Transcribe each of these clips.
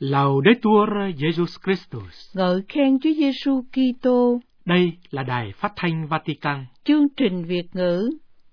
Laudetur Jesus Christus. Ngợi khen Chúa Giêsu Kitô. Đây là Đài Phát thanh Vatican. Chương trình Việt ngữ.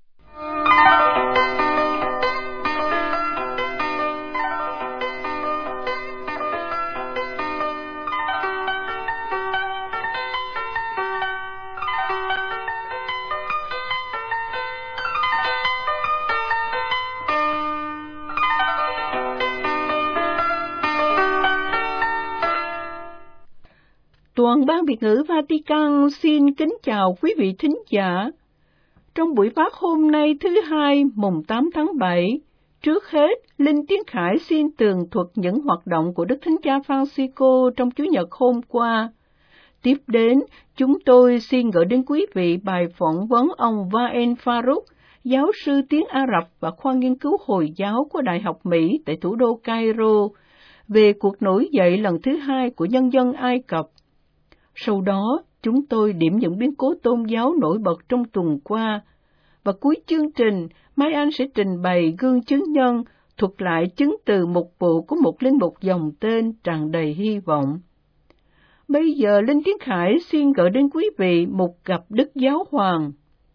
Toàn ban Việt ngữ Vatican xin kính chào quý vị thính giả. Trong buổi phát hôm nay thứ Hai, mùng 8 tháng 7, trước hết, Linh Tiến Khải xin tường thuật những hoạt động của Đức Thánh Cha Francisco trong Chủ nhật hôm qua. Tiếp đến, chúng tôi xin gửi đến quý vị bài phỏng vấn ông Wael Farouk, giáo sư tiếng Ả Rập và khoa nghiên cứu Hồi giáo của Đại học Mỹ tại thủ đô Cairo, về cuộc nổi dậy lần thứ hai của nhân dân Ai Cập. Sau đó, chúng tôi điểm những biến cố tôn giáo nổi bật trong tuần qua, và cuối chương trình, Mai Anh sẽ trình bày gương chứng nhân, thuật lại chứng từ mục vụ của một linh mục dòng tên tràn đầy hy vọng. Bây giờ, Linh Tiến Khải xin gửi đến quý vị một gặp Đức Giáo Hoàng.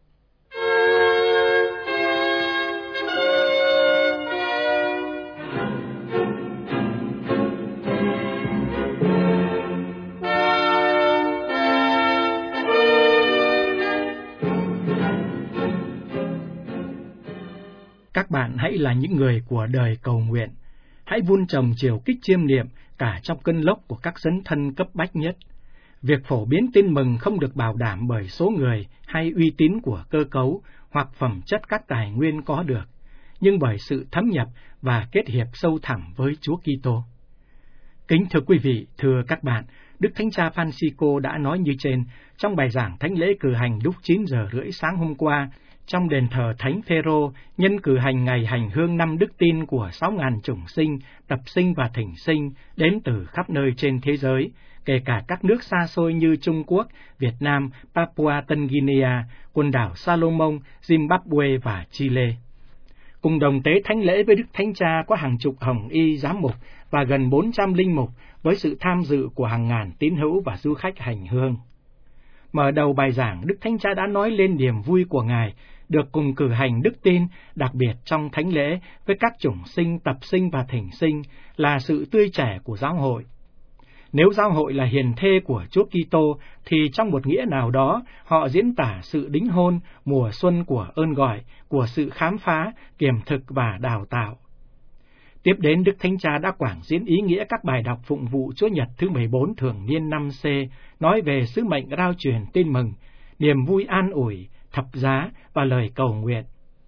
Các bạn hãy là những người của đời cầu nguyện. Hãy vun trồng chiều kích chiêm niệm cả trong cơn lốc của các dấn thân cấp bách nhất. Việc phổ biến tin mừng không được bảo đảm bởi số người hay uy tín của cơ cấu hoặc phẩm chất các tài nguyên có được, nhưng bởi sự thấm nhập và kết hiệp sâu thẳm với Chúa Kitô. Kính thưa quý vị, thưa các bạn, Đức Thánh Cha Francisco đã nói như trên trong bài giảng thánh lễ cử hành lúc 9:30 sáng hôm qua, trong đền thờ Thánh Phêrô, nhân cử hành ngày hành hương năm đức tin của 6.000 chủng sinh, tập sinh và thỉnh sinh đến từ khắp nơi trên thế giới, kể cả các nước xa xôi như Trung Quốc, Việt Nam, Papua Tân Guinea, quần đảo Salomon, Zimbabwe và Chile. Cùng đồng tế thánh lễ với Đức Thánh Cha có hàng chục hồng y giám mục và gần 400 linh mục với sự tham dự của hàng ngàn tín hữu và du khách hành hương. Mở đầu bài giảng, Đức Thánh Cha đã nói lên niềm vui của Ngài được cùng cử hành đức tin, đặc biệt trong thánh lễ với các chủng sinh, tập sinh và thỉnh sinh là sự tươi trẻ của giáo hội. Nếu giáo hội là hiền thê của Chúa Kitô, thì trong một nghĩa nào đó, họ diễn tả sự đính hôn, mùa xuân của ơn gọi, của sự khám phá, kiểm thực và đào tạo. Tiếp đến, Đức Thánh Cha đã quảng diễn ý nghĩa các bài đọc phụng vụ Chúa Nhật thứ 14 thường niên năm C, nói về sứ mệnh rao truyền tin mừng, niềm vui an ủi, thập giá và lời cầu nguyện.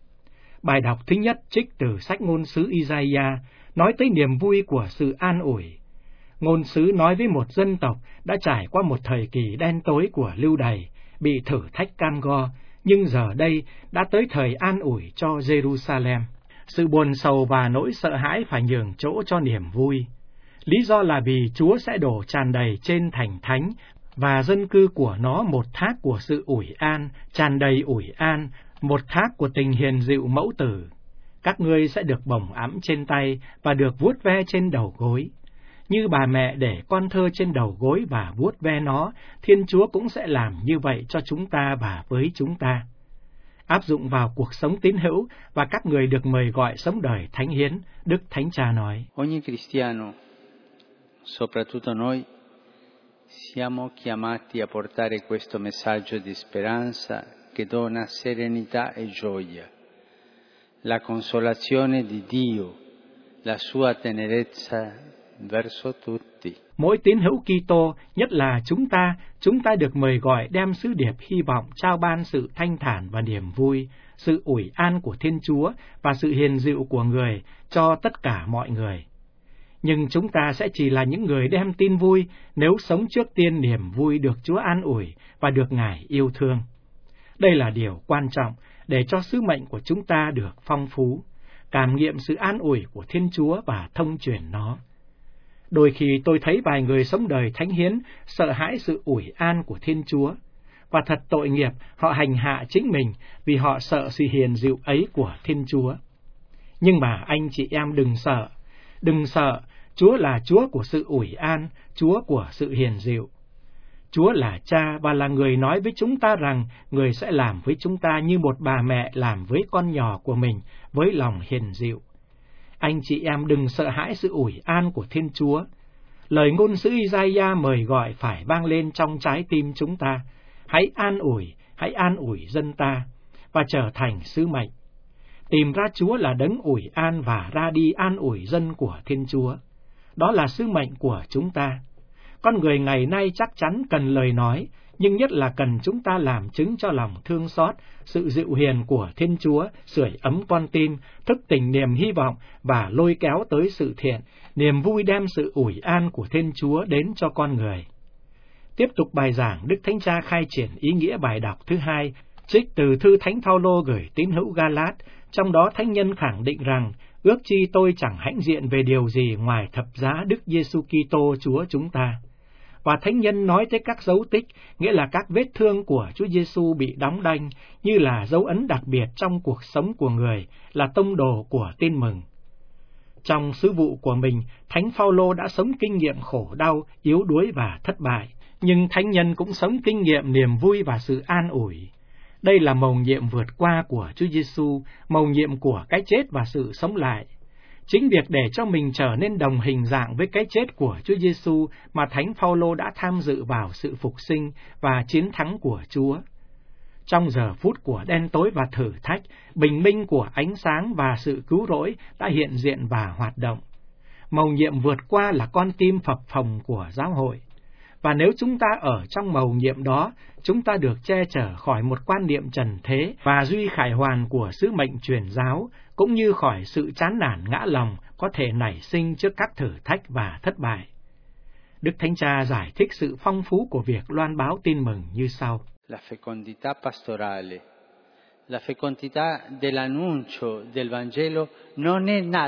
Bài đọc thứ nhất trích từ sách ngôn sứ Isaiah, nói tới niềm vui của sự an ủi. Ngôn sứ nói với một dân tộc đã trải qua một thời kỳ đen tối của lưu đày, bị thử thách cam go, nhưng giờ đây đã tới thời an ủi cho Jerusalem. Sự buồn sầu và nỗi sợ hãi phải nhường chỗ cho niềm vui. Lý do là vì Chúa sẽ đổ tràn đầy trên thành thánh và dân cư của nó một thác của sự ủi an, tràn đầy ủi an, một thác của tình hiền dịu mẫu tử. Các ngươi sẽ được bồng ẵm trên tay và được vuốt ve trên đầu gối. Như bà mẹ để con thơ trên đầu gối và vuốt ve nó, Thiên Chúa cũng sẽ làm như vậy cho chúng ta và với chúng ta. Áp dụng vào cuộc sống tín hữu và các người được mời gọi sống đời thánh hiến, Đức Thánh Cha nói: Ogni cristiano, soprattutto noi, siamo chiamati a portare questo messaggio di speranza che dona serenità e gioia, la consolazione di Dio, la sua tenerezza verso tutti. Mỗi tín hữu Kitô, nhất là chúng ta được mời gọi đem sứ điệp hy vọng trao ban sự thanh thản và niềm vui, sự ủi an của Thiên Chúa và sự hiền dịu của người cho tất cả mọi người. Nhưng chúng ta sẽ chỉ là những người đem tin vui nếu sống trước tiên niềm vui được Chúa an ủi và được Ngài yêu thương. Đây là điều quan trọng để cho sứ mệnh của chúng ta được phong phú, cảm nghiệm sự an ủi của Thiên Chúa và thông truyền nó. Đôi khi tôi thấy vài người sống đời thánh hiến sợ hãi sự ủi an của Thiên Chúa, và thật tội nghiệp họ hành hạ chính mình vì họ sợ sự hiền dịu ấy của Thiên Chúa. Nhưng mà anh chị em đừng sợ, Chúa là Chúa của sự ủi an, Chúa của sự hiền dịu. Chúa là Cha và là người nói với chúng ta rằng người sẽ làm với chúng ta như một bà mẹ làm với con nhỏ của mình với lòng hiền dịu. Anh chị em đừng sợ hãi sự ủi an của Thiên Chúa. Lời ngôn sứ Isaiah mời gọi phải vang lên trong trái tim chúng ta. Hãy an ủi dân ta và trở thành sứ mệnh. Tìm ra Chúa là đấng ủi an và ra đi an ủi dân của Thiên Chúa. Đó là sứ mệnh của chúng ta. Con người ngày nay chắc chắn cần lời nói, nhưng nhất là cần chúng ta làm chứng cho lòng thương xót, sự dịu hiền của Thiên Chúa, sưởi ấm con tim, thức tỉnh niềm hy vọng và lôi kéo tới sự thiện, niềm vui đem sự ủi an của Thiên Chúa đến cho con người. Tiếp tục bài giảng, Đức Thánh Cha khai triển ý nghĩa bài đọc thứ hai, trích từ thư Thánh Phaolô gửi tín hữu Ga-lát, trong đó thánh nhân khẳng định rằng, ước chi tôi chẳng hãnh diện về điều gì ngoài thập giá Đức Giêsu Kitô Chúa chúng ta. Và thánh nhân nói tới các dấu tích, nghĩa là các vết thương của Chúa Giêsu bị đóng đanh, như là dấu ấn đặc biệt trong cuộc sống của người, là tông đồ của tin mừng. Trong sứ vụ của mình, Thánh Phaolô đã sống kinh nghiệm khổ đau, yếu đuối và thất bại, nhưng thánh nhân cũng sống kinh nghiệm niềm vui và sự an ủi. Đây là mầu nhiệm vượt qua của Chúa Giêsu, mầu nhiệm của cái chết và sự sống lại. Chính việc để cho mình trở nên đồng hình dạng với cái chết của Chúa Giêsu mà Thánh Phaolô đã tham dự vào sự phục sinh và chiến thắng của Chúa. Trong giờ phút của đen tối và thử thách, bình minh của ánh sáng và sự cứu rỗi đã hiện diện và hoạt động. Mầu nhiệm vượt qua là con tim phập phồng của giáo hội. Và nếu chúng ta ở trong mầu nhiệm đó, chúng ta được che chở khỏi một quan niệm trần thế và duy khải hoàn của sứ mệnh truyền giáo, cũng như khỏi sự chán nản ngã lòng có thể nảy sinh trước các thử thách và thất bại. Đức Thánh Cha giải thích sự phong phú của việc loan báo tin mừng như sau. La fecondità pastorale, la fecondità dell'annuncio del Vangelo non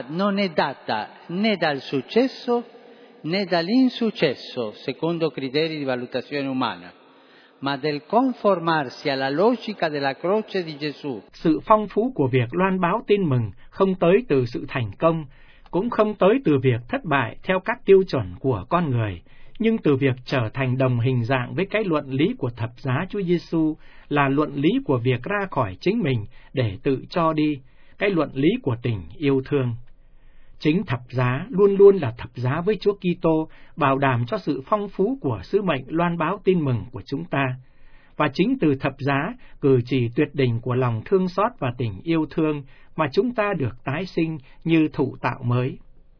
è data né dal successo né dall'insuccesso secondo criteri di valutazione umana, ma del conformarsi alla logica della croce di Gesù. Sự phong phú của việc loan báo tin mừng không tới từ sự thành công, cũng không tới từ việc thất bại theo các tiêu chuẩn của con người, nhưng từ việc trở thành đồng hình dạng với cái luận lý của thập giá Chúa Giêsu, là luận lý của việc ra khỏi chính mình để tự cho đi, cái luận lý của tình yêu thương. Chính thập giá luôn luôn là thập giá với Chúa Kitô, bảo đảm cho sự phong phú của sứ mệnh loan báo tin mừng của chúng ta. Và chính từ thập giá, cử chỉ tuyệt đỉnh của lòng thương xót và tình yêu thương mà chúng ta được tái sinh như thụ tạo mới.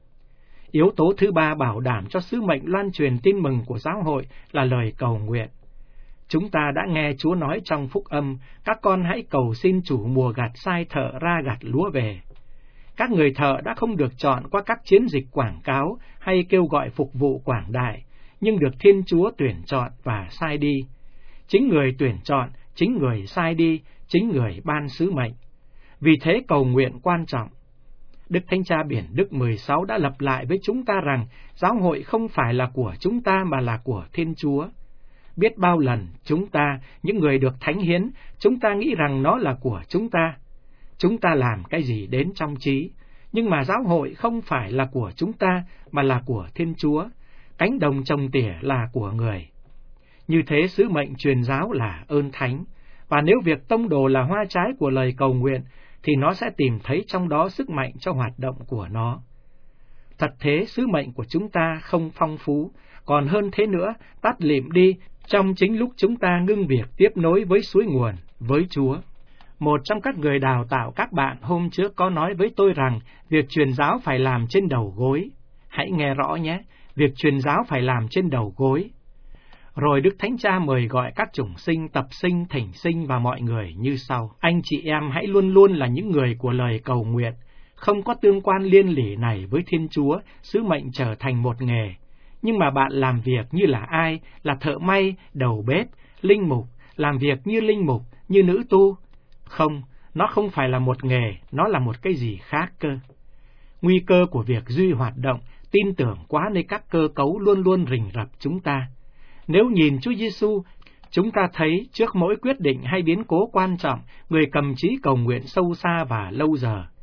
Yếu tố thứ ba bảo đảm cho sứ mệnh loan truyền tin mừng của giáo hội là lời cầu nguyện. Chúng ta đã nghe Chúa nói trong phúc âm, các con hãy cầu xin chủ mùa gặt sai thợ ra gặt lúa về. Các người thợ đã không được chọn qua các chiến dịch quảng cáo hay kêu gọi phục vụ quảng đại, nhưng được Thiên Chúa tuyển chọn và sai đi. Chính người tuyển chọn, chính người sai đi, chính người ban sứ mệnh. Vì thế cầu nguyện quan trọng. Đức Thánh Cha Biển Đức 16 đã lặp lại với chúng ta rằng giáo hội không phải là của chúng ta mà là của Thiên Chúa. Biết bao lần chúng ta, những người được thánh hiến, chúng ta nghĩ rằng nó là của chúng ta. Chúng ta làm cái gì đến trong trí, nhưng mà giáo hội không phải là của chúng ta mà là của Thiên Chúa. Cánh đồng trồng tỉa là của người. Như thế sứ mệnh truyền giáo là ơn thánh, và nếu việc tông đồ là hoa trái của lời cầu nguyện, thì nó sẽ tìm thấy trong đó sức mạnh cho hoạt động của nó. Thật thế, sứ mệnh của chúng ta không phong phú, còn hơn thế nữa, tắt lịm đi trong chính lúc chúng ta ngưng việc tiếp nối với suối nguồn, với Chúa. Một trong các người đào tạo các bạn hôm trước có nói với tôi rằng việc truyền giáo phải làm trên đầu gối. Hãy nghe rõ nhé, việc truyền giáo phải làm trên đầu gối. Rồi Đức Thánh Cha mời gọi các chủng sinh, tập sinh, thỉnh sinh và mọi người như sau. Anh chị em hãy luôn luôn là những người của lời cầu nguyện, không có tương quan liên lỉ này với Thiên Chúa, sứ mệnh trở thành một nghề. Nhưng mà bạn làm việc như là ai? Là thợ may, đầu bếp, linh mục, làm việc như linh mục, như nữ tu? Không, nó không phải là một nghề, nó là một cái gì khác cơ. Nguy cơ của việc duy hoạt động, tin tưởng quá nơi các cơ cấu luôn luôn rình rập chúng ta. Nếu nhìn Chúa Giêsu, chúng ta thấy trước mỗi quyết định hay biến cố quan trọng, người cầm chí cầu nguyện sâu xa và lâu giờ.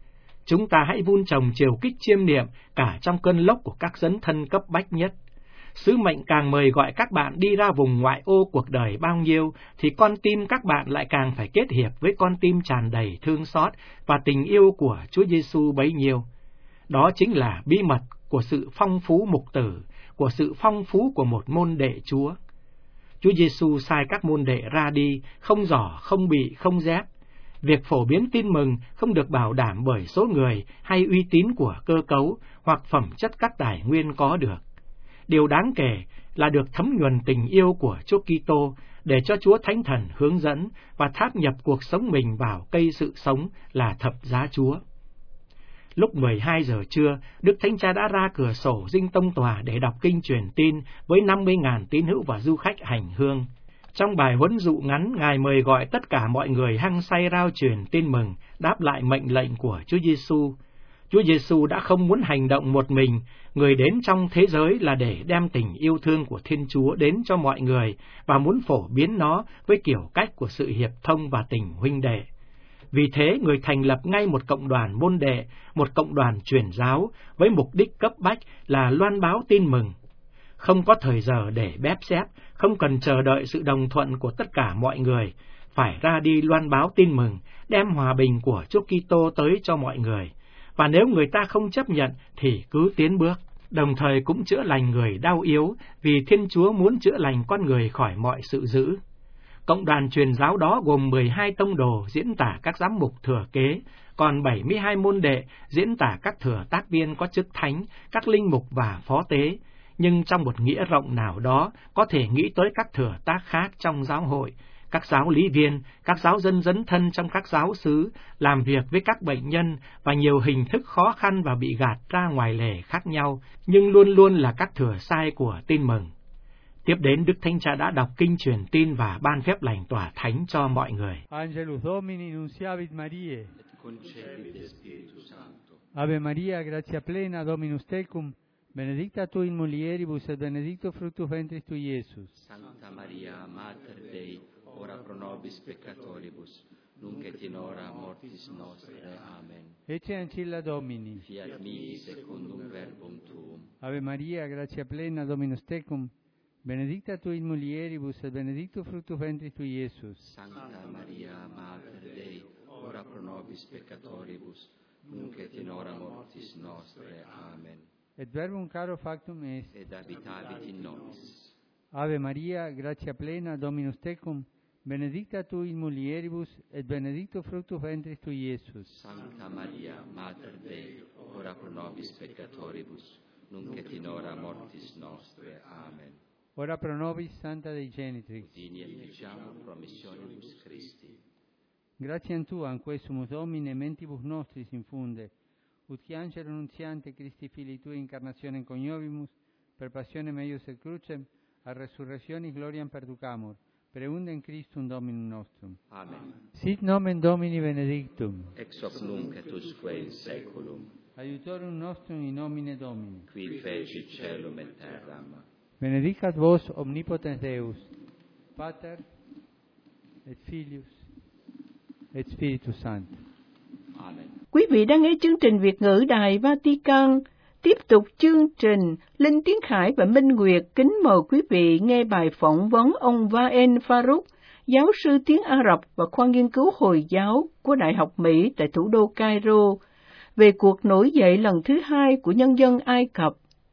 Chúng ta hãy vun trồng triều kích chiêm niệm cả trong cơn lốc của các dấn thân cấp bách nhất. Sứ mệnh càng mời gọi các bạn đi ra vùng ngoại ô cuộc đời bao nhiêu, thì con tim các bạn lại càng phải kết hiệp với con tim tràn đầy thương xót và tình yêu của Chúa Giêsu bấy nhiêu. Đó chính là bí mật của sự phong phú mục tử, của sự phong phú của một môn đệ Chúa. Chúa Giêsu sai các môn đệ ra đi, không giỏ, không bị, không dép. Việc phổ biến tin mừng không được bảo đảm bởi số người hay uy tín của cơ cấu hoặc phẩm chất các tài nguyên có được. Điều đáng kể là được thấm nhuần tình yêu của Chúa Kitô để cho Chúa Thánh Thần hướng dẫn và tháp nhập cuộc sống mình vào cây sự sống là thập giá Chúa. Lúc 12 giờ trưa, Đức Thánh Cha đã ra cửa sổ dinh tông tòa để đọc kinh truyền tin với 50.000 tín hữu và du khách hành hương. Trong bài huấn dụ ngắn, Ngài mời gọi tất cả mọi người hăng say rao truyền tin mừng, đáp lại mệnh lệnh của Chúa Giêsu. Chúa Giêsu đã không muốn hành động một mình, Người đến trong thế giới là để đem tình yêu thương của Thiên Chúa đến cho mọi người và muốn phổ biến nó với kiểu cách của sự hiệp thông và tình huynh đệ. Vì thế, Người thành lập ngay một cộng đoàn môn đệ, một cộng đoàn truyền giáo với mục đích cấp bách là loan báo tin mừng. Không có thời giờ để bép xép, không cần chờ đợi sự đồng thuận của tất cả mọi người, phải ra đi loan báo tin mừng, đem hòa bình của Chúa Kitô tới cho mọi người. Và nếu người ta không chấp nhận thì cứ tiến bước, đồng thời cũng chữa lành người đau yếu, vì Thiên Chúa muốn chữa lành con người khỏi mọi sự dữ. Cộng đoàn truyền giáo đó gồm 12 tông đồ diễn tả các giám mục thừa kế, còn 72 môn đệ diễn tả các thừa tác viên có chức thánh, các linh mục và phó tế. Nhưng trong một nghĩa rộng nào đó, có thể nghĩ tới các thừa tác khác trong giáo hội, các giáo lý viên, các giáo dân dấn thân trong các giáo xứ, làm việc với các bệnh nhân và nhiều hình thức khó khăn và bị gạt ra ngoài lề khác nhau, nhưng luôn luôn là các thừa sai của tin mừng. Tiếp đến, Đức Thánh Cha đã đọc kinh truyền tin và ban phép lành tỏa thánh cho mọi người. Angelus Domini nunciavit Mariae, et concepit Spiritus Sancto. Ave Maria, gratia plena, Dominus tecum, benedicta tu in mulieribus et benedictus fructus ventris tui, Iesus. Sancta Maria, Mater Dei, ora pro nobis peccatoribus, nunc et in hora mortis nostre. Amen. Ecce ancilla Domini. Fiat mi secundum verbum tuum. Ave Maria, gratia plena, Dominus tecum, benedicta tu in mulieribus et benedictus fructus ventris tui, Iesus. Sancta Maria, Mater Dei, ora pro nobis peccatoribus, nunc et in hora mortis nostre. Amen. Et verbum caro factum est. Et habitavit in nobis. Ave Maria, gratia plena, Dominus tecum, benedicta tu in mulieribus et benedictus fructus ventris tui, Iesus. Sancta Maria, Mater Dei, ora pro nobis peccatoribus, nunc et in hora mortis nostre. Amen. Ora pro nobis, Santa Dei Genitrix. Udini et ficiamur promissionibus Christi. Gratiam Tuam, quae sumus Domine, mentibus nostris infunde, ut qui angelo nuntiante Christi Filii Tui incarnationem coniovimus, per passionem eius et crucem, a resurrectionis gloriam perducamur, per eundem Christum Dominum nostrum. Amen. Sit nomen Domini benedictum, Ex hoc nunc et usque in saeculum, aiutorum nostrum in nomine Domini. qui fecit caelum et terram. Benedicat vos omnipotens Deus, Pater et Filius et Spiritus Sanctus. Amen. Quý vị đang nghe chương trình Việt ngữ Đài Vatican. Tiếp tục chương trình, Linh Tiến Khải và Minh Nguyệt kính mời quý vị nghe bài phỏng vấn ông Wael Farouk, giáo sư tiếng Ả Rập và khoa nghiên cứu Hồi giáo của Đại học Mỹ tại thủ đô Cairo, về cuộc nổi dậy lần thứ hai của nhân dân Ai Cập.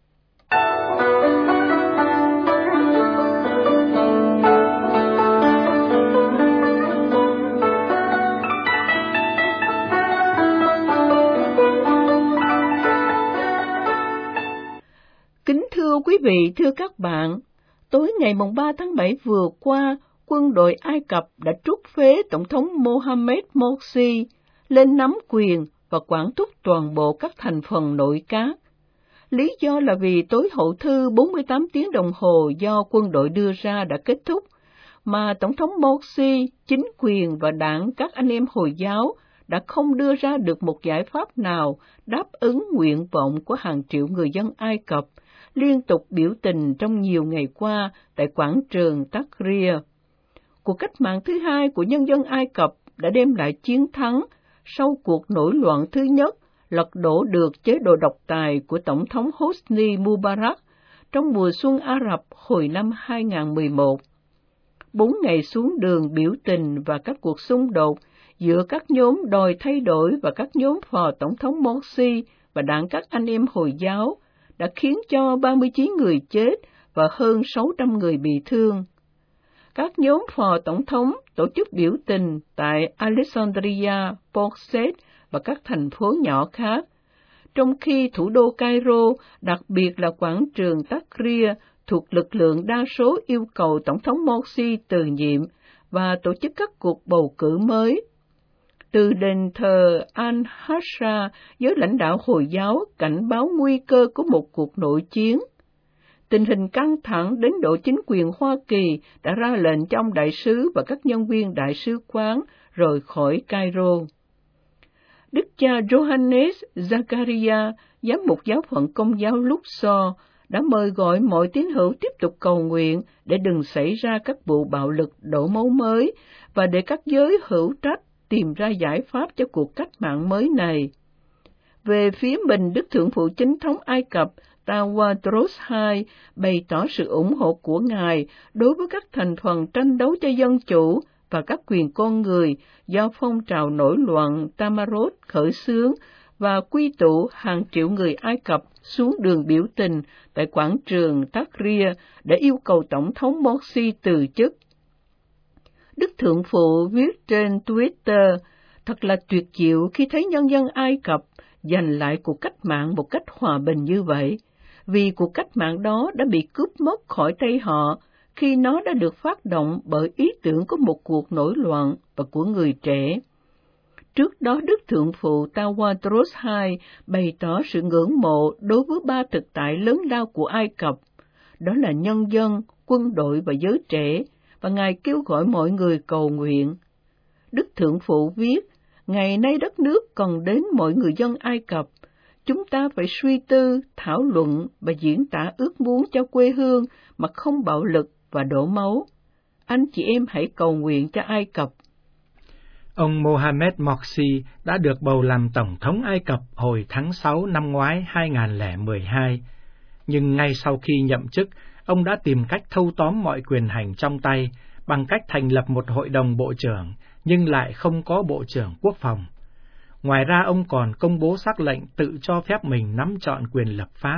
Kính thưa quý vị, thưa các bạn, tối ngày 3 tháng 7 vừa qua, quân đội Ai Cập đã trút phế Tổng thống Mohamed Morsi lên nắm quyền và quản thúc toàn bộ các thành phần nội các. Lý do là vì tối hậu thư 48 tiếng đồng hồ do quân đội đưa ra đã kết thúc, mà Tổng thống Morsi, chính quyền và đảng các anh em Hồi giáo đã không đưa ra được một giải pháp nào đáp ứng nguyện vọng của hàng triệu người dân Ai Cập liên tục biểu tình trong nhiều ngày qua tại quảng trường Tahrir. Cuộc cách mạng thứ hai của nhân dân Ai Cập đã đem lại chiến thắng sau cuộc nổi loạn thứ nhất lật đổ được chế độ độc tài của Tổng thống Hosni Mubarak trong mùa xuân Ả Rập hồi năm 2011. 4 ngày xuống đường biểu tình và các cuộc xung đột giữa các nhóm đòi thay đổi và các nhóm phò Tổng thống Morsi và đảng các anh em Hồi giáo đã khiến cho 39 người chết và hơn 600 người bị thương. Các nhóm phò Tổng thống tổ chức biểu tình tại Alexandria, Port Said và các thành phố nhỏ khác, trong khi thủ đô Cairo, đặc biệt là quảng trường Tahrir, thuộc lực lượng đa số yêu cầu Tổng thống Morsi từ nhiệm và tổ chức các cuộc bầu cử mới. Từ đền thờ Al-Aqsa, giới lãnh đạo Hồi giáo cảnh báo nguy cơ của một cuộc nội chiến. Tình hình căng thẳng đến độ chính quyền Hoa Kỳ đã ra lệnh cho ông đại sứ và các nhân viên đại sứ quán rời khỏi Cairo. Đức cha Johannes Zakaria, giám mục giáo phận Công giáo Luxor, đã mời gọi mọi tín hữu tiếp tục cầu nguyện để đừng xảy ra các vụ bạo lực đổ máu mới và để các giới hữu trách tìm ra giải pháp cho cuộc cách mạng mới này. Về phía mình, Đức Thượng phụ Chính thống Ai Cập Tawadros II bày tỏ sự ủng hộ của Ngài đối với các thành phần tranh đấu cho dân chủ và các quyền con người do phong trào nổi loạn Tamarot khởi xướng và quy tụ hàng triệu người Ai Cập xuống đường biểu tình tại quảng trường Tahrir để yêu cầu Tổng thống Morsi từ chức. Đức Thượng phụ viết trên Twitter, thật là tuyệt diệu khi thấy nhân dân Ai Cập giành lại cuộc cách mạng một cách hòa bình như vậy, vì cuộc cách mạng đó đã bị cướp mất khỏi tay họ khi nó đã được phát động bởi ý tưởng của một cuộc nổi loạn và của người trẻ. Trước đó, Đức Thượng phụ Tawadros II bày tỏ sự ngưỡng mộ đối với 3 thực tại lớn lao của Ai Cập, đó là nhân dân, quân đội và giới trẻ, và Ngài kêu gọi mọi người cầu nguyện. Đức Thượng phụ viết, ngày nay đất nước cần đến mọi người dân Ai Cập. Chúng ta phải suy tư, thảo luận và diễn tả ước muốn cho quê hương mà không bạo lực và đổ máu. Anh chị em hãy cầu nguyện cho Ai Cập. Ông Mohamed Morsi đã được bầu làm Tổng thống Ai Cập hồi tháng 6 năm ngoái 2012. Nhưng ngay sau khi nhậm chức, ông đã tìm cách thâu tóm mọi quyền hành trong tay bằng cách thành lập một hội đồng bộ trưởng, nhưng lại không có bộ trưởng quốc phòng. Ngoài ra, ông còn công bố sắc lệnh tự cho phép mình nắm trọn quyền lập pháp.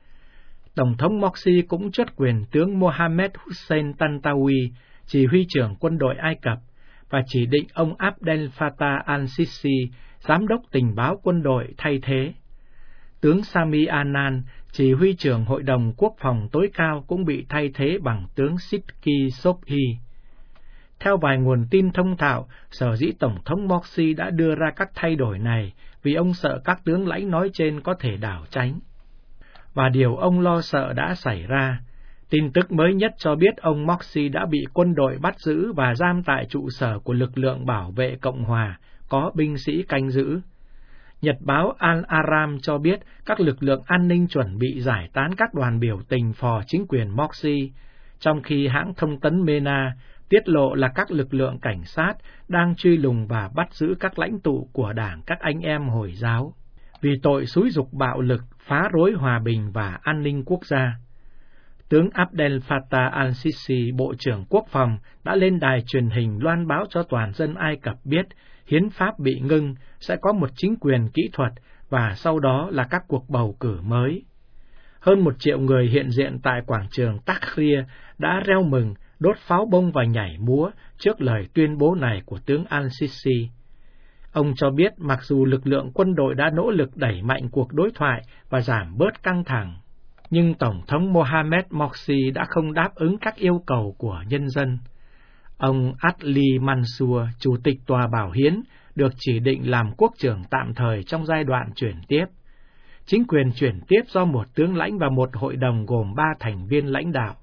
Tổng thống Morsi cũng truất quyền tướng Mohammed Hussein Tantawi, chỉ huy trưởng quân đội Ai Cập, và chỉ định ông Abdel Fattah al-Sisi, giám đốc tình báo quân đội thay thế. Tướng Sami Anan, chỉ huy trưởng Hội đồng Quốc phòng tối cao, cũng bị thay thế bằng tướng Sidki Sobhi. Theo vài nguồn tin thông thạo, sở dĩ Tổng thống Morsi đã đưa ra các thay đổi này vì ông sợ các tướng lãnh nói trên có thể đảo tránh. Và điều ông lo sợ đã xảy ra. Tin tức mới nhất cho biết ông Morsi đã bị quân đội bắt giữ và giam tại trụ sở của lực lượng bảo vệ Cộng hòa, có binh sĩ canh giữ. Nhật báo Al-Aram cho biết các lực lượng an ninh chuẩn bị giải tán các đoàn biểu tình phò chính quyền Morsi, trong khi hãng thông tấn MENA tiết lộ là các lực lượng cảnh sát đang truy lùng và bắt giữ các lãnh tụ của đảng các anh em Hồi giáo vì tội xúi giục bạo lực, phá rối hòa bình và an ninh quốc gia. Tướng Abdel Fattah al-Sisi, Bộ trưởng Quốc phòng, đã lên đài truyền hình loan báo cho toàn dân Ai Cập biết hiến pháp bị ngưng, sẽ có một chính quyền kỹ thuật và sau đó là các cuộc bầu cử mới. Hơn 1 triệu người hiện diện tại quảng trường Tahrir đã reo mừng, đốt pháo bông và nhảy múa trước lời tuyên bố này của tướng al-Sisi. Ông cho biết mặc dù lực lượng quân đội đã nỗ lực đẩy mạnh cuộc đối thoại và giảm bớt căng thẳng, nhưng Tổng thống Mohamed Morsi đã không đáp ứng các yêu cầu của nhân dân. Ông Adli Mansour, Chủ tịch Tòa Bảo Hiến, được chỉ định làm quốc trưởng tạm thời trong giai đoạn chuyển tiếp. Chính quyền chuyển tiếp do một tướng lãnh và một hội đồng gồm 3 thành viên lãnh đạo.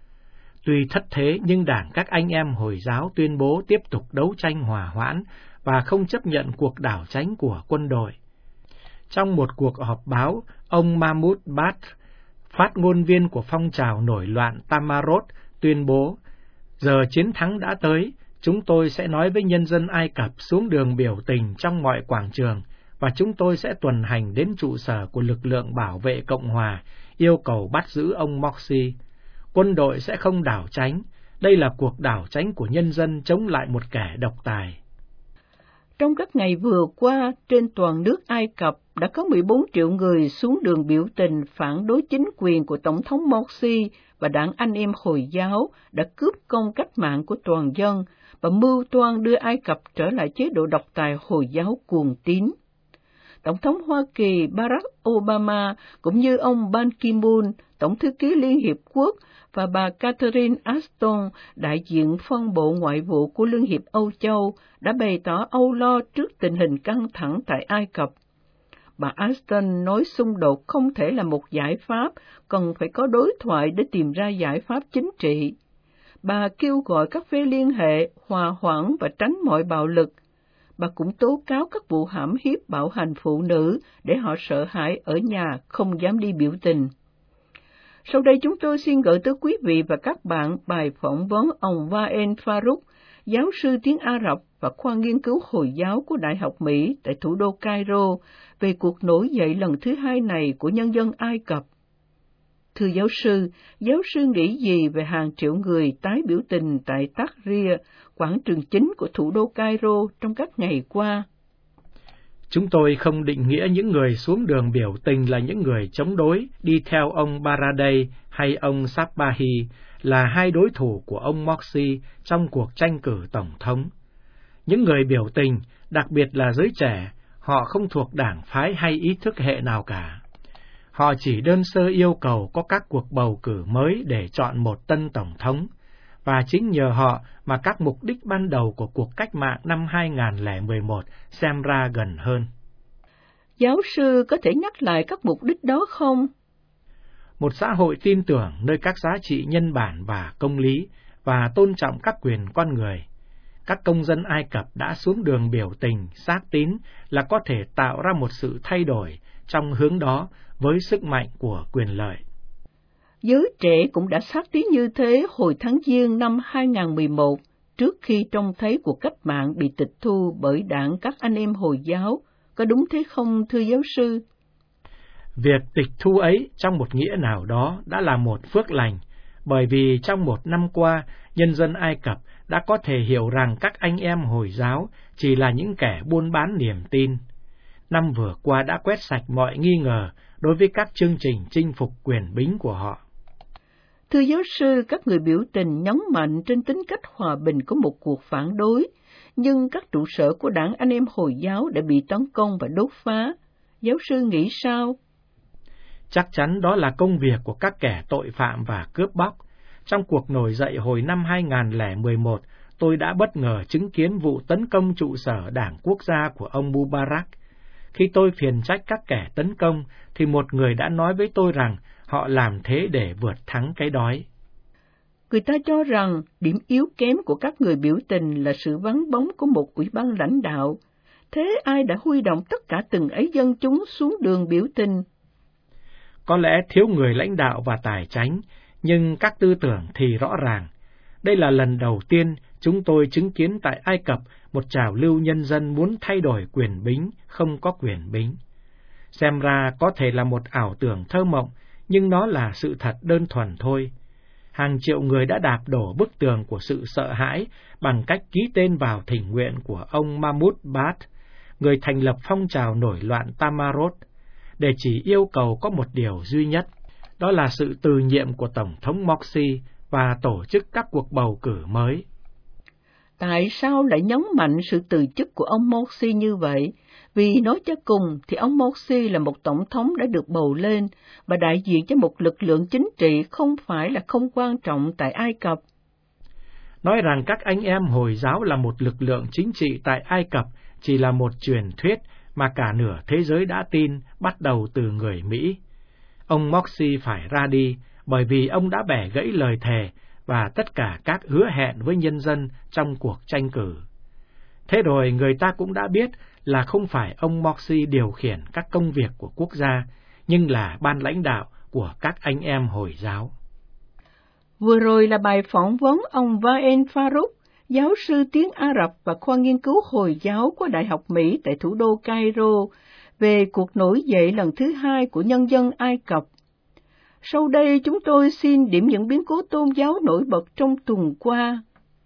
Tuy thất thế nhưng đảng các anh em Hồi giáo tuyên bố tiếp tục đấu tranh hòa hoãn và không chấp nhận cuộc đảo tránh của quân đội. Trong một cuộc họp báo, ông Mahmoud Badr, phát ngôn viên của phong trào nổi loạn Tamarot, tuyên bố, giờ chiến thắng đã tới, chúng tôi sẽ nói với nhân dân Ai Cập xuống đường biểu tình trong mọi quảng trường và chúng tôi sẽ tuần hành đến trụ sở của lực lượng bảo vệ Cộng hòa, yêu cầu bắt giữ ông Morsi. Quân đội sẽ không đảo tránh. Đây là cuộc đảo tránh của nhân dân chống lại một kẻ độc tài. Trong các ngày vừa qua, trên toàn nước Ai Cập đã có 14 triệu người xuống đường biểu tình phản đối chính quyền của Tổng thống Morsi, và đảng Anh em Hồi giáo đã cướp công cách mạng của toàn dân và mưu toan đưa Ai Cập trở lại chế độ độc tài Hồi giáo cuồng tín. Tổng thống Hoa Kỳ Barack Obama cũng như ông Ban Ki-moon, Tổng thư ký Liên Hiệp Quốc, và bà Catherine Ashton, đại diện phân bộ ngoại vụ của Liên hiệp Âu Châu, đã bày tỏ âu lo trước tình hình căng thẳng tại Ai Cập. Bà Ashton nói xung đột không thể là một giải pháp, cần phải có đối thoại để tìm ra giải pháp chính trị. Bà kêu gọi các phe liên hệ, hòa hoãn và tránh mọi bạo lực. Bà cũng tố cáo các vụ hãm hiếp bạo hành phụ nữ để họ sợ hãi ở nhà, không dám đi biểu tình. Sau đây chúng tôi xin gửi tới quý vị và các bạn bài phỏng vấn ông Wael Farouk, giáo sư tiếng Ả Rập và khoa nghiên cứu Hồi giáo của Đại học Mỹ tại thủ đô Cairo về cuộc nổi dậy lần thứ hai này của nhân dân Ai Cập. Thưa giáo sư nghĩ gì về hàng triệu người tái biểu tình tại Tahrir, quảng trường chính của thủ đô Cairo trong các ngày qua? Chúng tôi không định nghĩa những người xuống đường biểu tình là những người chống đối, đi theo ông Baradei hay ông Sabahi là hai đối thủ của ông Morsi trong cuộc tranh cử tổng thống. Những người biểu tình, đặc biệt là giới trẻ, họ không thuộc đảng phái hay ý thức hệ nào cả. Họ chỉ đơn sơ yêu cầu có các cuộc bầu cử mới để chọn một tân tổng thống, và chính nhờ họ mà các mục đích ban đầu của cuộc cách mạng năm 2011 xem ra gần hơn. Giáo sư có thể nhắc lại các mục đích đó không? Một xã hội tin tưởng nơi các giá trị nhân bản và công lý và tôn trọng các quyền con người. Các công dân Ai Cập đã xuống đường biểu tình, xác tín là có thể tạo ra một sự thay đổi trong hướng đó với sức mạnh của quyền lợi. Giới trẻ cũng đã xác tín như thế hồi tháng Giêng năm 2011, trước khi trông thấy cuộc cách mạng bị tịch thu bởi đảng các anh em Hồi giáo. Có đúng thế không, thưa giáo sư? Việc tịch thu ấy trong một nghĩa nào đó đã là một phước lành, bởi vì trong một năm qua, nhân dân Ai Cập đã có thể hiểu rằng các anh em Hồi giáo chỉ là những kẻ buôn bán niềm tin. Năm vừa qua đã quét sạch mọi nghi ngờ đối với các chương trình chinh phục quyền bính của họ. Thưa giáo sư, các người biểu tình nhấn mạnh trên tính cách hòa bình của một cuộc phản đối, nhưng các trụ sở của đảng anh em Hồi giáo đã bị tấn công và đốt phá. Giáo sư nghĩ sao? Chắc chắn đó là công việc của các kẻ tội phạm và cướp bóc. Trong cuộc nổi dậy hồi năm 2011, tôi đã bất ngờ chứng kiến vụ tấn công trụ sở Đảng Quốc gia của ông Mubarak. Khi tôi phiền trách các kẻ tấn công, thì một người đã nói với tôi rằng họ làm thế để vượt thắng cái đói. Người ta cho rằng điểm yếu kém của các người biểu tình là sự vắng bóng của một ủy ban lãnh đạo. Thế ai đã huy động tất cả từng ấy dân chúng xuống đường biểu tình? Có lẽ thiếu người lãnh đạo và tài chánh, nhưng các tư tưởng thì rõ ràng. Đây là lần đầu tiên chúng tôi chứng kiến tại Ai Cập một trào lưu nhân dân muốn thay đổi quyền bính, không có quyền bính. Xem ra có thể là một ảo tưởng thơ mộng, nhưng nó là sự thật đơn thuần thôi. Hàng triệu người đã đạp đổ bức tường của sự sợ hãi bằng cách ký tên vào thỉnh nguyện của ông Mahmoud Baath, người thành lập phong trào nổi loạn Tamarot, để chỉ yêu cầu có một điều duy nhất, đó là sự từ nhiệm của Tổng thống Morsi và tổ chức các cuộc bầu cử mới. Tại sao lại nhấn mạnh sự từ chức của ông Morsi như vậy? Vì nói cho cùng thì ông Morsi là một tổng thống đã được bầu lên và đại diện cho một lực lượng chính trị không phải là không quan trọng tại Ai Cập. Nói rằng các anh em Hồi giáo là một lực lượng chính trị tại Ai Cập chỉ là một truyền thuyết mà cả nửa thế giới đã tin bắt đầu từ người Mỹ. Ông Morsi phải ra đi bởi vì ông đã bẻ gãy lời thề và tất cả các hứa hẹn với nhân dân trong cuộc tranh cử. Thế rồi người ta cũng đã biết là không phải ông Morsi điều khiển các công việc của quốc gia, nhưng là ban lãnh đạo của các anh em Hồi giáo. Vừa rồi là bài phỏng vấn ông Wael Farouk, giáo sư tiếng Ả Rập và khoa nghiên cứu Hồi giáo của Đại học Mỹ tại thủ đô Cairo, về cuộc nổi dậy lần thứ hai của nhân dân Ai Cập. Sau đây chúng tôi xin điểm những biến cố tôn giáo nổi bật trong tuần qua.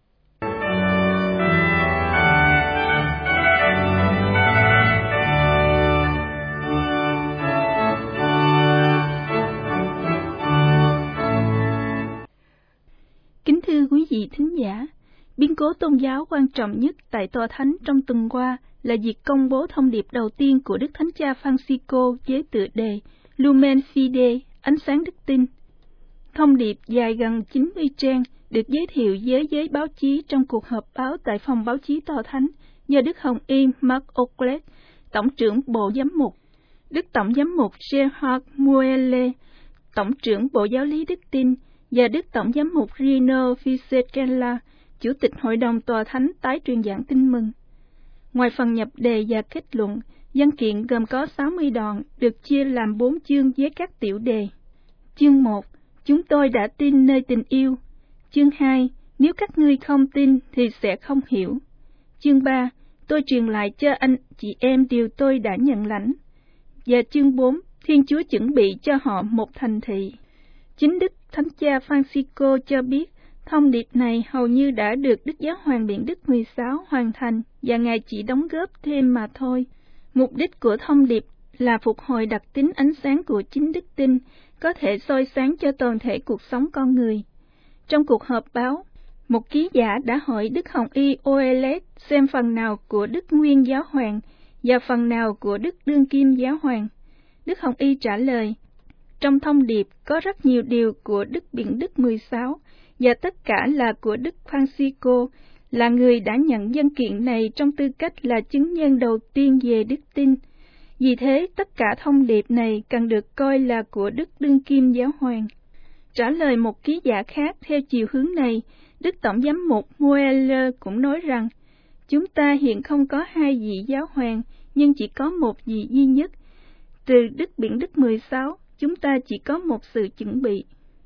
Kính thưa quý vị thính giả, biến cố tôn giáo quan trọng nhất tại Tòa Thánh trong tuần qua là việc công bố thông điệp đầu tiên của Đức Thánh Cha Francisco với tựa đề Lumen Fidei, ánh sáng đức tin. Thông điệp dài gần 90 trang được giới thiệu với giới báo chí trong cuộc họp báo tại phòng báo chí Tòa Thánh do Đức Hồng Y Mark Oaklet, Tổng trưởng Bộ Giám mục, Đức Tổng Giám mục Gerhard Muelle, Tổng trưởng Bộ Giáo lý Đức tin, và Đức Tổng Giám mục Rino Fisichella, Chủ tịch Hội đồng Tòa Thánh tái truyền giảng tin mừng. Ngoài phần nhập đề và kết luận, văn kiện gồm có 60 đoạn, được chia làm 4 chương với các tiểu đề. Chương 1, chúng tôi đã tin nơi tình yêu. Chương 2, nếu các ngươi không tin thì sẽ không hiểu. Chương 3, tôi truyền lại cho anh chị em điều tôi đã nhận lãnh. Và chương 4, Thiên Chúa chuẩn bị cho họ một thành thị. Chính Đức Thánh Cha Francisco cho biết, thông điệp này hầu như đã được Đức Giáo hoàng Biển Đức 16 hoàn thành và Ngài chỉ đóng góp thêm mà thôi. Mục đích của thông điệp là phục hồi đặc tính ánh sáng của chính đức tin, có thể soi sáng cho toàn thể cuộc sống con người. Trong cuộc họp báo, một ký giả đã hỏi Đức Hồng Y Oelet xem phần nào của Đức Nguyên Giáo hoàng và phần nào của Đức Đương Kim Giáo hoàng. Đức Hồng Y trả lời, trong thông điệp có rất nhiều điều của Đức Biển Đức 16, và tất cả là của Đức Francisco, là người đã nhận văn kiện này trong tư cách là chứng nhân đầu tiên về đức tin. Vì thế, tất cả thông điệp này cần được coi là của Đức Đương Kim Giáo hoàng. Trả lời một ký giả khác theo chiều hướng này, Đức Tổng Giám mục Mueller cũng nói rằng, chúng ta hiện không có hai vị giáo hoàng, nhưng chỉ có một vị duy nhất. Từ Đức Biển Đức 16, chúng ta chỉ có một sự chuẩn bị.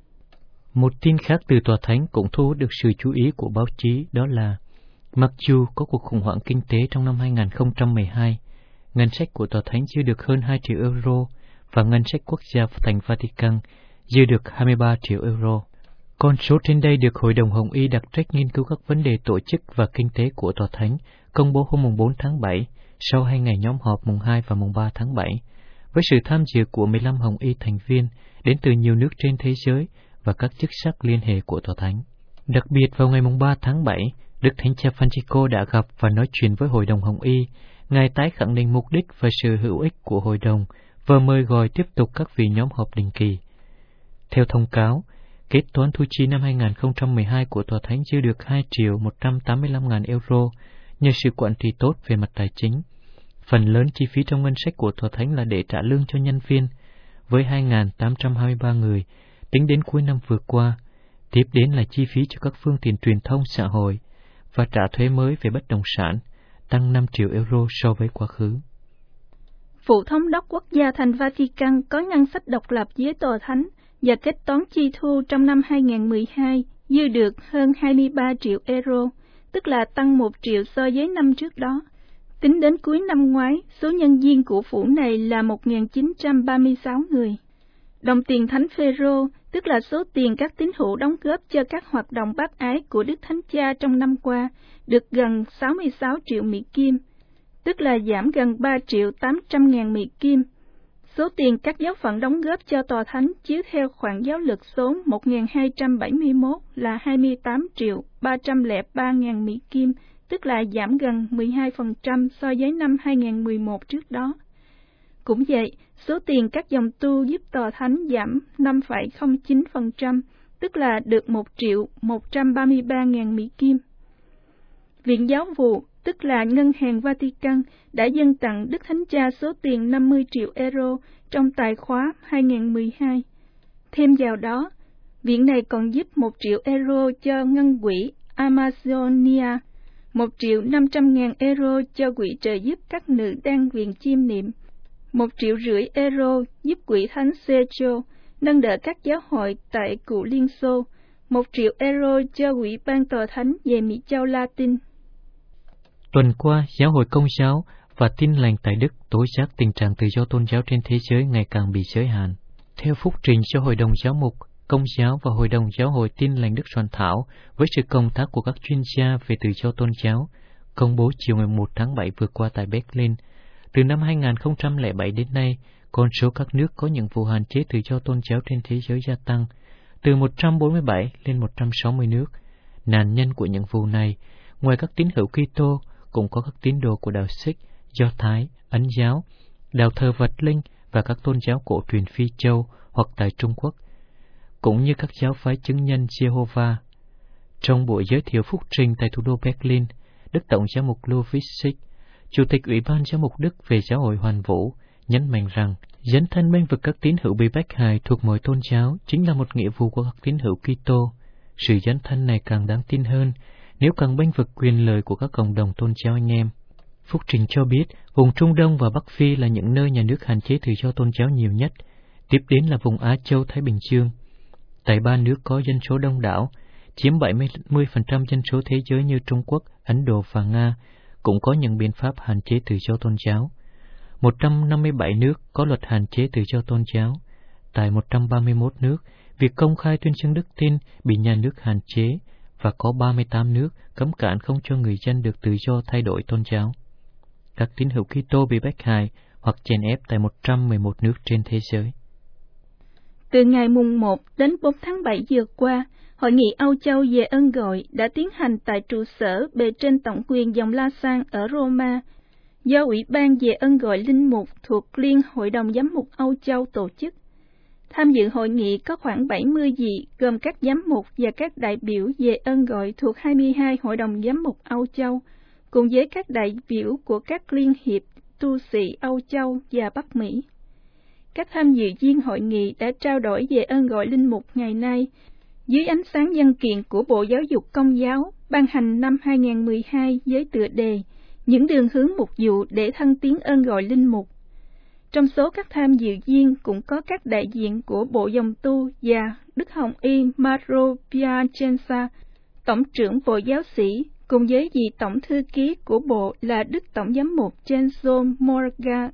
Một tin khác từ Tòa Thánh cũng thu hút được sự chú ý của báo chí, đó là mặc dù có cuộc khủng hoảng kinh tế trong năm 2012, ngân sách của Tòa Thánh dư được hơn 2 triệu euro và ngân sách quốc gia thành Vatican dư được 23 triệu euro. Con số trên đây được Hội đồng Hồng Y đặc trách nghiên cứu các vấn đề tổ chức và kinh tế của Tòa Thánh công bố hôm 4 tháng 7, sau 2 ngày nhóm họp mùng 2 và mùng 3 tháng 7, với sự tham dự của 15 Hồng Y thành viên đến từ nhiều nước trên thế giới và các chức sắc liên hệ của Tòa Thánh. Đặc biệt vào ngày mùng 3 tháng 7, Đức Thánh Cha Francisco đã gặp và nói chuyện với Hội đồng Hồng Y. Ngài tái khẳng định mục đích và sự hữu ích của Hội đồng và mời gọi tiếp tục các vị nhóm họp định kỳ. Theo thông cáo, kết toán thu chi năm 2012 của Tòa Thánh dư được 2 triệu 185 ngàn euro nhờ sự quản trị tốt về mặt tài chính. Phần lớn chi phí trong ngân sách của Tòa Thánh là để trả lương cho nhân viên, với 2.823 người tính đến cuối năm vừa qua. Tiếp đến là chi phí cho các phương tiện truyền thông xã hội và trả thuế mới về bất động sản, tăng 5 triệu euro so với quá khứ. Phụ thống đốc quốc gia thành Vatican có ngân sách độc lập với Tòa Thánh và kết toán chi thu trong năm 2012 dư được hơn 23 triệu euro, tức là tăng 1 triệu so với năm trước đó. Tính đến cuối năm ngoái, số nhân viên của phủ này là 1.936 người. Đồng tiền Thánh Phêrô, tức là số tiền các tín hữu đóng góp cho các hoạt động bác ái của Đức Thánh Cha trong năm qua, được gần 66 triệu Mỹ Kim, tức là giảm gần 3 triệu 800 ngàn Mỹ Kim. Số tiền các giáo phận đóng góp cho Tòa Thánh chiếu theo khoản giáo lực số 1271 là 28 triệu 303 ngàn Mỹ Kim, tức là giảm gần 12% so với năm 2011 trước đó. Cũng vậy, số tiền các dòng tu giúp Tòa Thánh giảm 5,09%, tức là được 1 triệu 133 ngàn Mỹ Kim. Viện Giáo vụ, tức là Ngân hàng Vatican, đã dâng tặng Đức Thánh Cha số tiền 50 triệu euro trong tài khóa 2012. Thêm vào đó, viện này còn giúp 1 triệu euro cho ngân quỹ Amazonia, 1 triệu 500 ngàn euro cho quỹ trợ giúp các nữ đang viện chiêm niệm, 1,5 triệu euro giúp quỹ Thánh Sergio nâng đỡ các giáo hội tại Cựu Liên Xô, 1 triệu euro cho quỹ ban Tòa Thánh về Mỹ Châu Latin. Tuần qua, Giáo hội Công giáo và Tin Lành tại Đức tố giác tình trạng tự do tôn giáo trên thế giới ngày càng bị giới hạn. Theo phúc trình cho Hội đồng Giáo mục, Công giáo và Hội đồng Giáo hội Tin Lành Đức soạn thảo với sự công tác của các chuyên gia về tự do tôn giáo, công bố chiều ngày 1 tháng 7 vừa qua tại Berlin, từ năm 2007 đến nay, con số các nước có những vụ hạn chế tự do tôn giáo trên thế giới gia tăng, từ 147 lên 160 nước. Nạn nhân của những vụ này, ngoài các tín hữu Kitô, cũng có các tín đồ của đạo Sikh, Do Thái, Ấn giáo, đạo thờ Vật Linh và các tôn giáo cổ truyền Phi Châu hoặc tại Trung Quốc, cũng như các giáo phái chứng nhân Jehovah. Trong buổi giới thiệu phúc trình tại thủ đô Berlin, Đức Tổng giám mục Louis Schick, Chủ tịch Ủy ban Giám mục Đức về Giáo hội Hoàn Vũ, nhấn mạnh rằng dấn thân bênh vực các tín hữu bị bách hại thuộc mọi tôn giáo chính là một nghĩa vụ của các tín hữu Kitô. Sự dấn thân này càng đáng tin hơn nếu càng bênh vực quyền lợi của các cộng đồng tôn giáo anh em. Phúc trình cho biết vùng Trung Đông và Bắc Phi là những nơi nhà nước hạn chế tự do tôn giáo nhiều nhất, tiếp đến là vùng Á Châu Thái Bình Dương. Tại ba nước có dân số đông đảo, chiếm 70% dân số thế giới như Trung Quốc, Ấn Độ và Nga, cũng có những biện pháp hạn chế tự do tôn giáo. 157 nước có luật hạn chế tự do tôn giáo. Tại 131 nước, việc công khai tuyên xưng đức tin bị nhà nước hạn chế, và có 38 nước cấm cản không cho người dân được tự do thay đổi tôn giáo. Các tín hữu Kitô bị bách hại hoặc chèn ép tại 111 nước trên thế giới. Từ ngày mùng 1 đến 4 tháng 7 vừa qua, Hội nghị Âu Châu về ơn gọi đã tiến hành tại trụ sở bề trên tổng quyền dòng La San ở Roma, do Ủy ban về ơn gọi linh mục thuộc Liên Hội đồng Giám mục Âu Châu tổ chức. Tham dự hội nghị có khoảng 70 vị, gồm các giám mục và các đại biểu về ơn gọi thuộc 22 hội đồng giám mục Âu Châu, cùng với các đại biểu của các liên hiệp tu sĩ Âu Châu và Bắc Mỹ. Các tham dự viên hội nghị đã trao đổi về ơn gọi linh mục ngày nay, dưới ánh sáng văn kiện của Bộ Giáo dục Công giáo ban hành năm 2012 với tựa đề Những đường hướng mục vụ để thăng tiến ơn gọi linh mục. Trong số các tham dự viên cũng có các đại diện của Bộ Dòng tu và Đức Hồng Y Mauro Piacenza, Tổng trưởng Bộ Giáo sĩ, cùng với vị Tổng thư ký của Bộ là Đức Tổng giám mục Genzo Morga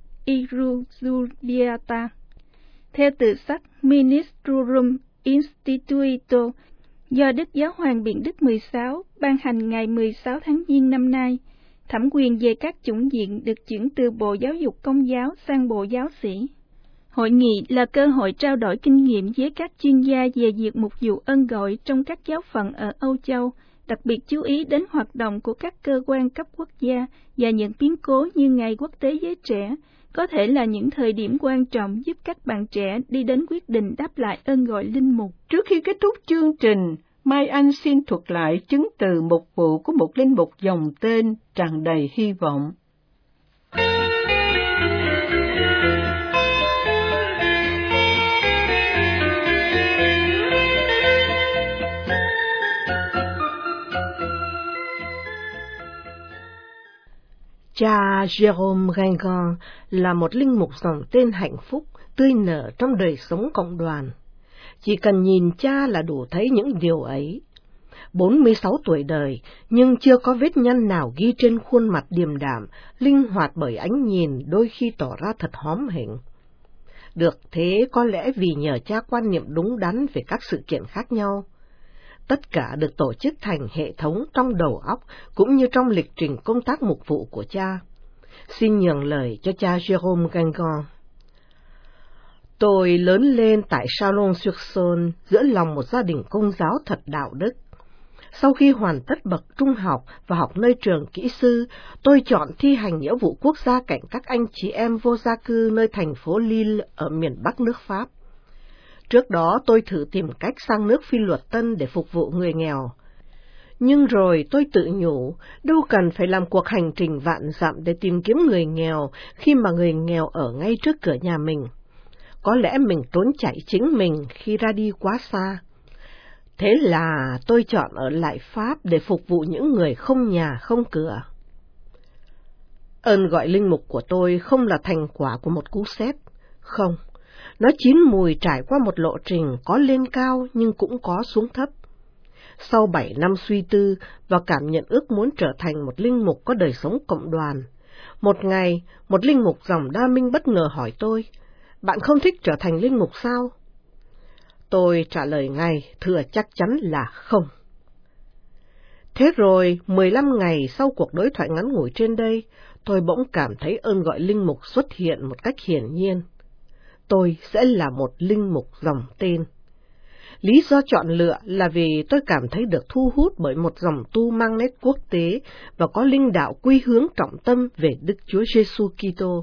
Iruzuliata. Theo từ sách Ministrum Instituito do Đức Giáo hoàng Biển Đức 16 ban hành ngày 16 tháng Giêng năm nay, thẩm quyền về các chủng viện được chuyển từ Bộ Giáo dục Công giáo sang Bộ Giáo sĩ. Hội nghị là cơ hội trao đổi kinh nghiệm với các chuyên gia về việc mục vụ ơn gọi trong các giáo phận ở Âu Châu, đặc biệt chú ý đến hoạt động của các cơ quan cấp quốc gia và những biến cố như Ngày Quốc tế Giới Trẻ, có thể là những thời điểm quan trọng giúp các bạn trẻ đi đến quyết định đáp lại ơn gọi linh mục. Trước khi kết thúc chương trình, Mai Anh xin thuật lại chứng từ mục vụ của một linh mục dòng tên tràn đầy hy vọng. Cha Jérôme Guingamp là một linh mục dòng tên hạnh phúc, tươi nở trong đời sống cộng đoàn. Chỉ cần nhìn cha là đủ thấy những điều ấy. 46 tuổi đời, nhưng chưa có vết nhăn nào ghi trên khuôn mặt điềm đạm, linh hoạt bởi ánh nhìn đôi khi tỏ ra thật hóm hỉnh. Được thế có lẽ vì nhờ cha quan niệm đúng đắn về các sự kiện khác nhau. Tất cả được tổ chức thành hệ thống trong đầu óc cũng như trong lịch trình công tác mục vụ của cha. Xin nhường lời cho cha Jérôme Guingamp. Tôi lớn lên tại Chalon-sur-Saône giữa lòng một gia đình công giáo thật đạo đức. Sau khi hoàn tất bậc trung học và học nơi trường kỹ sư, tôi chọn thi hành nghĩa vụ quốc gia cạnh các anh chị em vô gia cư nơi thành phố Lille ở miền Bắc nước Pháp. Trước đó tôi thử tìm cách sang nước Phi Luật Tân để phục vụ người nghèo. Nhưng rồi tôi tự nhủ, đâu cần phải làm cuộc hành trình vạn dặm để tìm kiếm người nghèo khi mà người nghèo ở ngay trước cửa nhà mình. Có lẽ mình trốn chạy chính mình khi ra đi quá xa. Thế là tôi chọn ở lại Pháp để phục vụ những người không nhà không cửa. Ơn gọi linh mục của tôi không là thành quả của một cú sét, không. Nó chín mùi trải qua một lộ trình có lên cao nhưng cũng có xuống thấp. Sau 7 năm suy tư và cảm nhận ước muốn trở thành một linh mục có đời sống cộng đoàn, Một ngày, một linh mục dòng Đa Minh bất ngờ hỏi tôi, bạn không thích trở thành linh mục sao? Tôi trả lời ngay, thưa chắc chắn là không. Thế rồi, 15 ngày sau cuộc đối thoại ngắn ngủi trên đây, tôi bỗng cảm thấy ơn gọi linh mục xuất hiện một cách hiển nhiên. Tôi sẽ là một linh mục dòng tên. Lý do chọn lựa là vì tôi cảm thấy được thu hút bởi một dòng tu mang nét quốc tế và có linh đạo quy hướng trọng tâm về Đức Chúa Giêsu Kitô.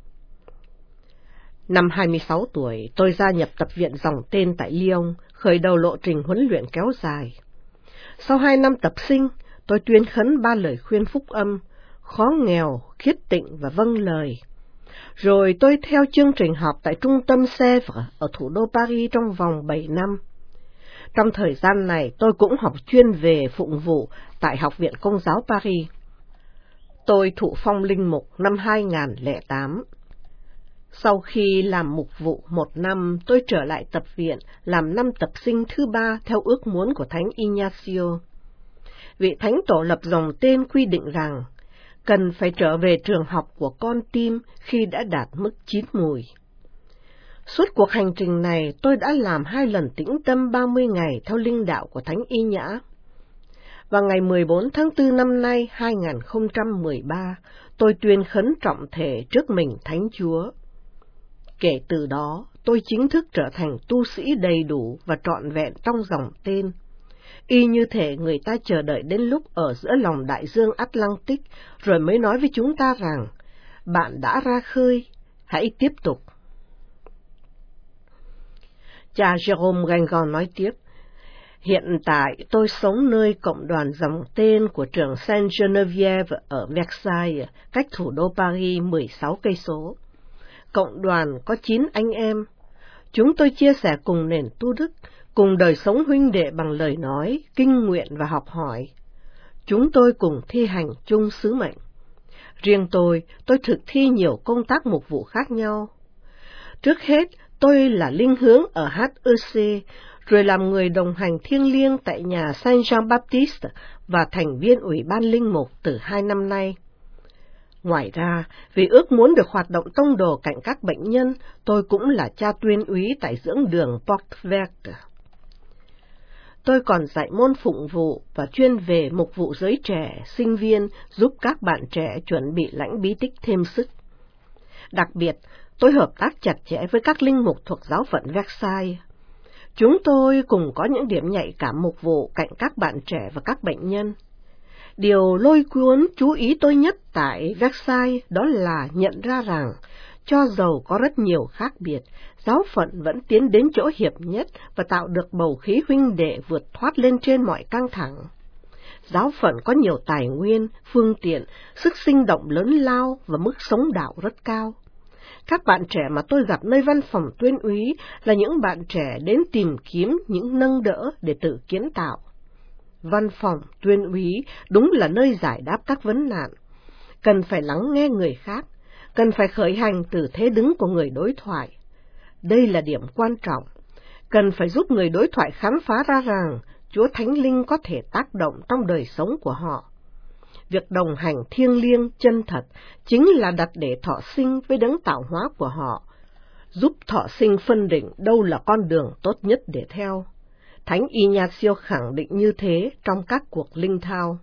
Năm 26 tuổi, tôi gia nhập tập viện dòng tên tại Lyon, khởi đầu lộ trình huấn luyện kéo dài. Sau 2 năm tập sinh, tôi tuyên khấn 3 lời khuyên phúc âm, khó nghèo, khiết tịnh và vâng lời. Rồi tôi theo chương trình học tại trung tâm Sèvres ở thủ đô Paris trong vòng 7 năm. Trong thời gian này, tôi cũng học chuyên về phụng vụ tại Học viện Công giáo Paris. Tôi thụ phong linh mục năm 2008. Sau khi làm mục vụ 1 năm, tôi trở lại tập viện làm năm tập sinh thứ 3 theo ước muốn của Thánh Ignacio. Vị thánh tổ lập dòng tên quy định rằng cần phải trở về trường học của con tim khi đã đạt mức 9 mùi. Suốt cuộc hành trình này, tôi đã làm 2 lần tĩnh tâm 30 ngày theo linh đạo của Thánh Y Nhã. Vào ngày 14 tháng 4 năm nay 2013, tôi tuyên khấn trọng thể trước mình Thánh Chúa. Kể từ đó, tôi chính thức trở thành tu sĩ đầy đủ và trọn vẹn trong dòng tên. Y như thể người ta chờ đợi đến lúc ở giữa lòng đại dương Atlantic rồi mới nói với chúng ta rằng, bạn đã ra khơi, hãy tiếp tục. Cha Jérôme Guingamp nói tiếp, hiện tại tôi sống nơi cộng đoàn dòng tên của trường Saint-Geneviève ở Versailles, cách thủ đô Paris 16 cây số. Cộng đoàn có 9 anh em. Chúng tôi chia sẻ cùng nền tu đức, cùng đời sống huynh đệ bằng lời nói, kinh nguyện và học hỏi. Chúng tôi cùng thi hành chung sứ mệnh. Riêng tôi thực thi nhiều công tác mục vụ khác nhau. Trước hết, tôi là linh hướng ở HEC, rồi làm người đồng hành thiêng liêng tại nhà Saint Jean Baptiste và thành viên Ủy ban Linh mục từ 2 năm nay. Ngoài ra, vì ước muốn được hoạt động tông đồ cạnh các bệnh nhân, tôi cũng là cha tuyên úy tại dưỡng đường Porte Verte. Tôi còn dạy môn phụng vụ và chuyên về mục vụ giới trẻ, sinh viên, giúp các bạn trẻ chuẩn bị lãnh bí tích thêm sức. Đặc biệt, tôi hợp tác chặt chẽ với các linh mục thuộc giáo phận Versailles. Chúng tôi cùng có những điểm nhạy cảm mục vụ cạnh các bạn trẻ và các bệnh nhân. Điều lôi cuốn chú ý tôi nhất tại Versailles đó là nhận ra rằng, cho dầu có rất nhiều khác biệt, giáo phận vẫn tiến đến chỗ hiệp nhất và tạo được bầu khí huynh đệ vượt thoát lên trên mọi căng thẳng. Giáo phận có nhiều tài nguyên, phương tiện, sức sinh động lớn lao và mức sống đạo rất cao. Các bạn trẻ mà tôi gặp nơi văn phòng tuyên úy là những bạn trẻ đến tìm kiếm những nâng đỡ để tự kiến tạo. Văn phòng tuyên úy đúng là nơi giải đáp các vấn nạn. Cần phải lắng nghe người khác, cần phải khởi hành từ thế đứng của người đối thoại. Đây là điểm quan trọng. Cần phải giúp người đối thoại khám phá ra rằng Chúa Thánh Linh có thể tác động trong đời sống của họ. Việc đồng hành thiêng liêng, chân thật chính là đặt để thọ sinh với đấng tạo hóa của họ, giúp thọ sinh phân định đâu là con đường tốt nhất để theo. Thánh Ignacio khẳng định như thế trong các cuộc linh thao.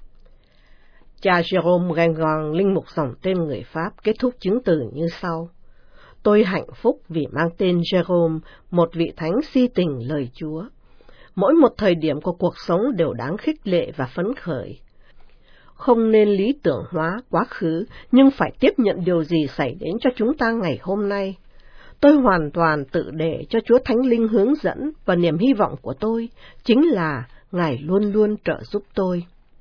Cha Jérôme Guingamp, linh mục dòng tên người Pháp, kết thúc chứng từ như sau. Tôi hạnh phúc vì mang tên Jérôme, một vị thánh si tình lời Chúa. Mỗi một thời điểm của cuộc sống đều đáng khích lệ và phấn khởi. Không nên lý tưởng hóa quá khứ, nhưng phải tiếp nhận điều gì xảy đến cho chúng ta ngày hôm nay. Tôi hoàn toàn tự để cho Chúa Thánh Linh hướng dẫn và niềm hy vọng của tôi chính là Ngài luôn luôn trợ giúp tôi.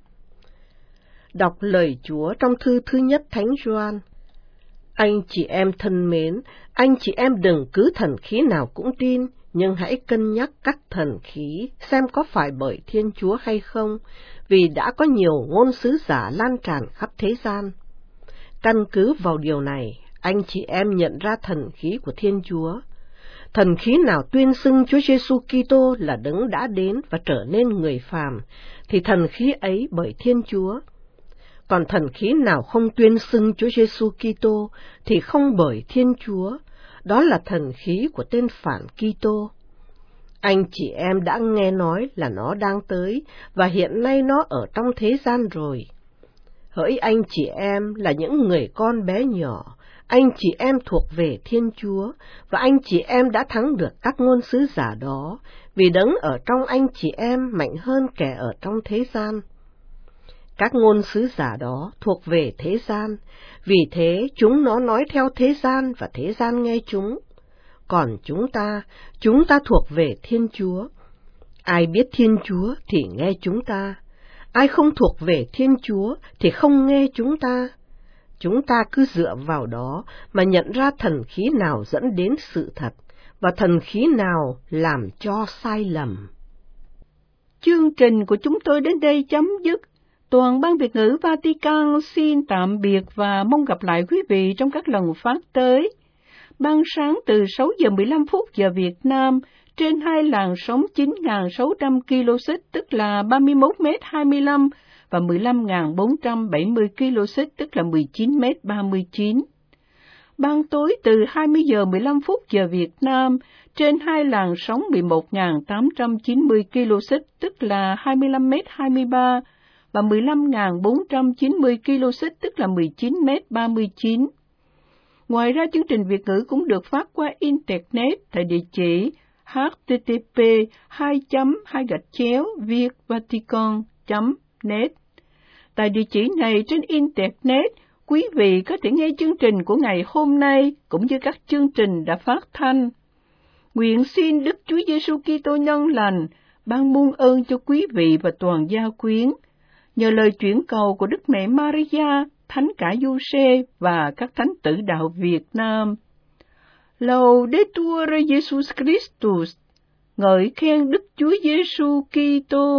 Đọc lời Chúa trong thư thứ nhất Thánh Gioan. Anh chị em thân mến, anh chị em đừng cứ thần khí nào cũng tin, nhưng hãy cân nhắc các thần khí xem có phải bởi Thiên Chúa hay không, vì đã có nhiều ngôn sứ giả lan tràn khắp thế gian. Căn cứ vào điều này, anh chị em nhận ra thần khí của Thiên Chúa. Thần khí nào tuyên xưng Chúa Giêsu Kitô là đấng đã đến và trở nên người phàm, thì thần khí ấy bởi Thiên Chúa. Còn thần khí nào không tuyên xưng Chúa Giêsu Kitô thì không bởi Thiên Chúa, đó là thần khí của tên phản Kitô. Anh chị em đã nghe nói là nó đang tới, và hiện nay nó ở trong thế gian rồi. Hỡi anh chị em là những người con bé nhỏ, anh chị em thuộc về Thiên Chúa, và anh chị em đã thắng được các ngôn sứ giả đó, vì Đấng ở trong anh chị em mạnh hơn kẻ ở trong thế gian. Các ngôn sứ giả đó thuộc về thế gian, vì thế chúng nó nói theo thế gian và thế gian nghe chúng. Còn chúng ta thuộc về Thiên Chúa. Ai biết Thiên Chúa thì nghe chúng ta, ai không thuộc về Thiên Chúa thì không nghe chúng ta. Chúng ta cứ dựa vào đó mà nhận ra thần khí nào dẫn đến sự thật, và thần khí nào làm cho sai lầm. Chương trình của chúng tôi đến đây chấm dứt. Toàn ban Việt ngữ Vatican xin tạm biệt và mong gặp lại quý vị trong các lần phát tới. Ban sáng từ 6 giờ 15 phút giờ Việt Nam trên hai làn sóng 9.600 kHz tức là 31m25 và 15.470 kHz tức là 19m39. Ban tối từ 20 giờ 15 phút giờ Việt Nam trên hai làn sóng 11.890 kHz tức là 25m23 và 15.490 kHz tức là 19m39. Ngoài ra, chương trình Việt ngữ cũng được phát qua Internet tại địa chỉ http://vietvatican.net. Tại địa chỉ này trên Internet, quý vị có thể nghe chương trình của ngày hôm nay cũng như các chương trình đã phát thanh. Nguyện xin Đức Chúa Giêsu Kitô nhân lành ban muôn ơn cho quý vị và toàn gia quyến. Nhờ lời chuyển cầu của Đức Mẹ Maria, Thánh Cả Giuse và các thánh tử đạo Việt Nam. Laudetur Jesus Christus, ngợi khen Đức Chúa Giêsu Kitô.